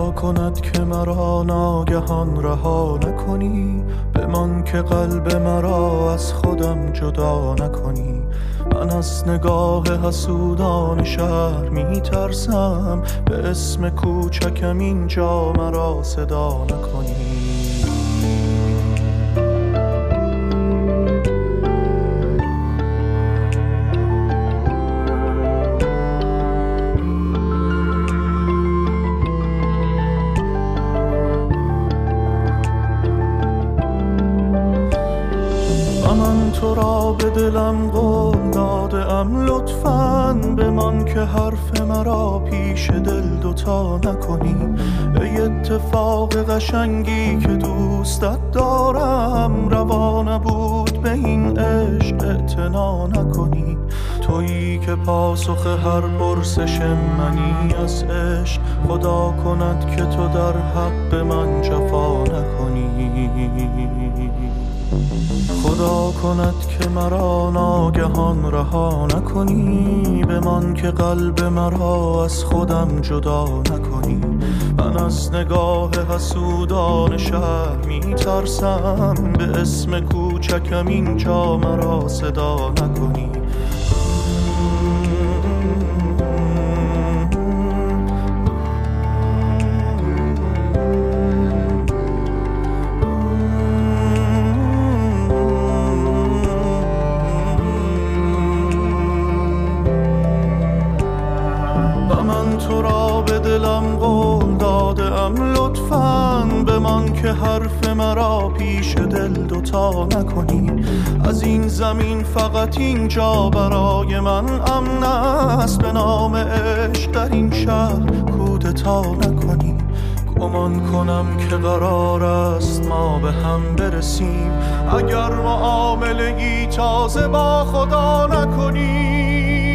خدا کند که مرا ناگهان رها نکنی، بمان که قلب مرا از خودم جدا نکنی. من از نگاه حسودان شهر می ترسم، به اسم کوچکم اینجا مرا صدا نکنی. من تو را به دلم قول دادم، لطفاً بمان که حرف مرا پیش دل دوتا نکنی. ای اتفاق قشنگی که دوستت دارم، روا نبود به این عشق اعتنا نکنی. تویی که پاسخ هر پرسش منی از عشق، خدا کند که تو در حق من جفا نکنی. خدا کند که مرا ناگهان رها نکنی، بمان که قلب مرا از خودم جدا نکنی. من از نگاه حسودان شهر می ترسم، به اسم کوچکم اینجا مرا صدا نکنی. من تو را به دلم قول دادم، لطفاً بمان که حرف مرا پیش دل دوتا نکنی. از این زمین فقط اینجا برای من امن است، به نام عشق در این شهر کودتا نکنی. گمان کنم که قرار است ما به هم برسیم، اگر معامله‌ای تازه با خدا نکنی.